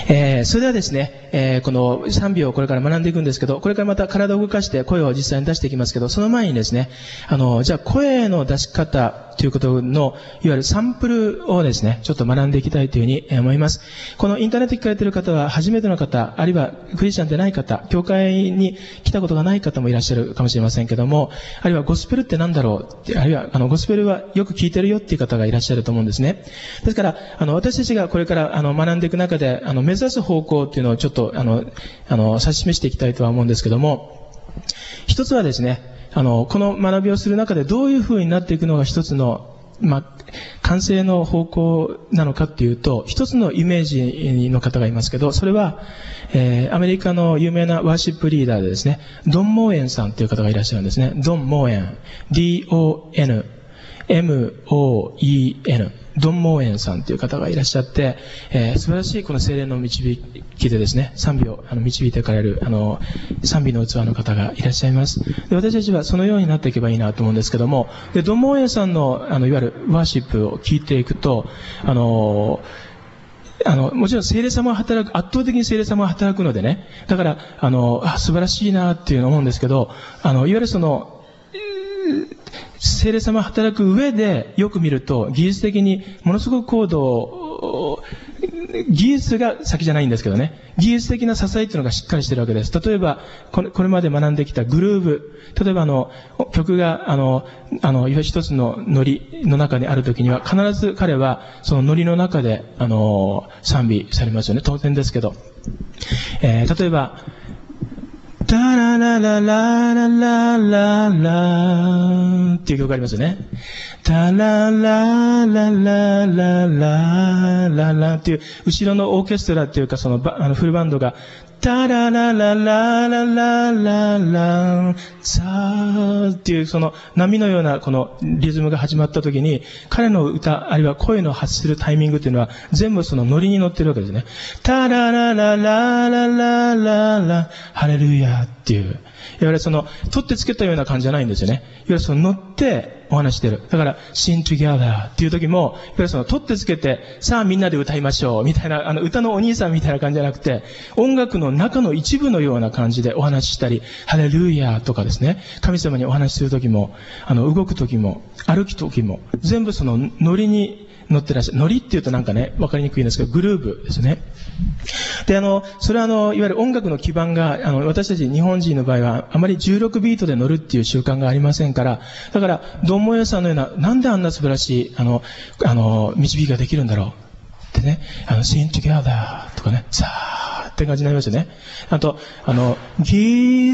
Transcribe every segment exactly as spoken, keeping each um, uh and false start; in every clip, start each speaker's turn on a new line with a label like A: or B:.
A: えー、それではですね、えー、この賛美をこれから学んでいくんですけど、これからまた体を動かして声を実際に出していきますけど、その前にですね、あの、じゃあ声の出し方ということの、いわゆるサンプルをですね、ちょっと学んでいきたいというふうに思います。このインターネットに聞かれている方は、初めての方、あるいはクリスチャンでない方、教会に来たことがない方もいらっしゃるかもしれませんけども、あるいはゴスペルって何だろうって、あるいはあのゴスペルはよく聞いてるよっていう方がいらっしゃると思うんですね。ですから、あの、私たちがこれからあの学んでいく中で、あの、目指す方向っていうのをちょっと、あの、あの、指し示していきたいとは思うんですけども、一つはですね、あの、この学びをする中でどういう風になっていくのが一つの、まあ、完成の方向なのかっていうと、一つのイメージの方がいますけど、それは、えー、アメリカの有名なワーシップリーダーでですね、ドン・モーエンさんという方がいらっしゃるんですね。ドン・モーエン。ディーオーエヌエムオーイーエヌ。ドン・モーエンさんという方がいらっしゃって、えー、素晴らしいこの聖霊の導きでですね、賛美をあの導いていかれる、あの、賛美の器の方がいらっしゃいます。で、私たちはそのようになっていけばいいなと思うんですけども、で、ドン・モーエンさんの、あの、いわゆるワーシップを聞いていくと、あの、あの、もちろん聖霊様が働く、圧倒的に聖霊様が働くのでね、だから、あの、あ、素晴らしいなっていうのを思うんですけど、あの、いわゆるその、聖霊様が働く上でよく見ると技術的にものすごく高度、技術が先じゃないんですけどね、技術的な支えっていうのがしっかりしてるわけです。例えばこれ、これまで学んできたグルーブ、例えばあの曲があのあの一つのノリの中にあるときには必ず彼はそのノリの中であの賛美されますよね。当然ですけど、えー、例えばタララララララララっていう曲がありますよね。タララララララララっていう後ろのオーケストラっていうかそのあのフルバンドがタララララララララザーっていうその波のようなこのリズムが始まった時に彼の歌あるいは声の発するタイミングっていうのは全部そのノリに乗ってるわけですね。タララララララララハレルヤっていう、いわゆるその取ってつけたような感じじゃないんですよね。いわゆるその乗ってお話してる。だから sing together っていう時も、いわゆるその取ってつけてさあみんなで歌いましょうみたいな、あの歌のお兄さんみたいな感じじゃなくて、音楽の中の一部のような感じでお話ししたり、ハレルヤとかですね、神様にお話しする時も、あの動く時も歩く時も全部そのノリに乗ってらっしゃる。ノリっていうとなんかね、わかりにくいんですけど、グルーブですね。で、あの、それはあの、いわゆる音楽の基盤が、あの、私たち日本人の場合は、あまりじゅうろくビートで乗るっていう習慣がありませんから、だから、ドンモエさんのような、なんであんな素晴らしい、あの、あの、導きができるんだろうってね、あの、sing together とかね、さーって感じになりますよね。あと、あの、give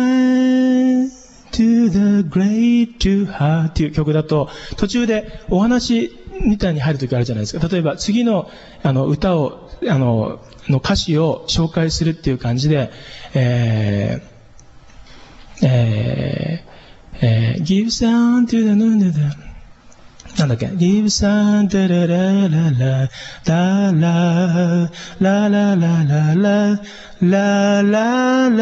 A: thanks to the great to her っていう曲だと、途中でお話みたいに入るときあるじゃないですか。例えば次のあの歌を、あの、の歌詞を紹介するっていう感じで、えー、えー、えー、give sound to the moon, なんだっけ give sound to the la la la la la la la la la la la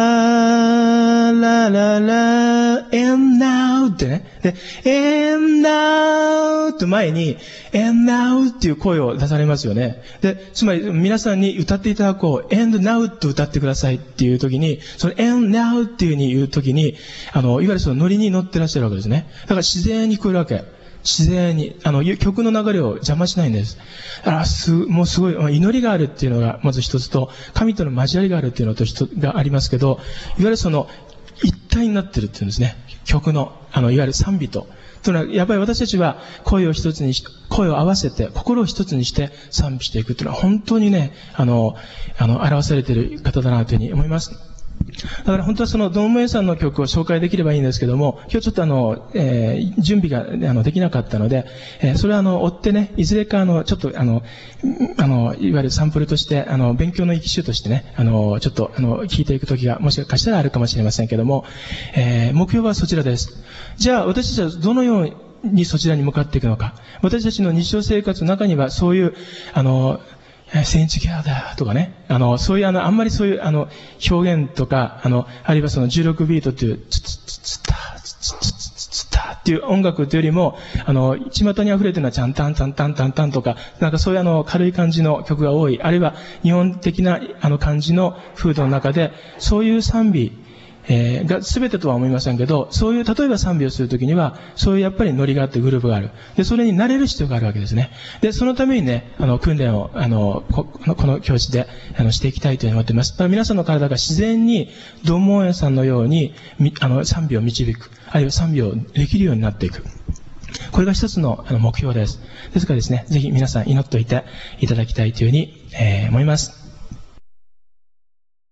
A: la la la and now ってね。で、and now と前に and now っていう声を出されますよね。で、つまり皆さんに歌っていただこう and now と歌ってくださいっていう時に、その and now っていう風に言う時に、あの、いわゆるそのノリに乗ってらっしゃるわけですね。だから自然に聞こえるわけ。自然に、あの、曲の流れを邪魔しないんです。だから、す、もうすごい、祈りがあるっていうのが、まず一つと、神との交わりがあるっていうのと一つがありますけど、いわゆるその、一体になってるっていうんですね。曲の、あの、いわゆる賛美と。というのは、やっぱり私たちは声を一つにし、声を合わせて、心を一つにして賛美していくっていうのは、本当にね、あの、あの、表されている方だなというふうに思います。だから本当はそのドンモエさんの曲を紹介できればいいんですけども、今日ちょっとあの、えー、準備があのできなかったので、えー、それはあの追ってね、いずれかあのちょっとあのあのいわゆるサンプルとしてあの勉強の一種としてね、あのちょっとあの聞いていく時がもしかしたらあるかもしれませんけども、えー、目標はそちらです。じゃあ私たちはどのようにそちらに向かっていくのか。私たちの日常生活の中にはそういうあのsing together とかね、あの、そういうあの、あんまりそういうあの、表現とか、あの、あるいはそのじゅうろくビートという、つつつつた、つつつつつターっていう音楽というよりも、あの、巷に溢れてるのはチャンタンタンタンタンタンとか、なんかそういうあの、軽い感じの曲が多い。あるいは日本的なあの感じの風土の中で、そういう賛美、えー、が全てとは思いませんけど、そういう、例えば賛美をするときには、そういうやっぱりノリがあってグループがある。で、それに慣れる必要があるわけですね。で、そのためにね、あの、訓練を、あの、ここの教室で、あの、していきたいと思っています。皆さんの体が自然に、ドンモーエンさんのように、あの、賛美を導く。あるいは賛美をできるようになっていく。これが一つのあの目標です。ですからですね、ぜひ皆さん祈っておいていただきたいというふうに、えー、思います。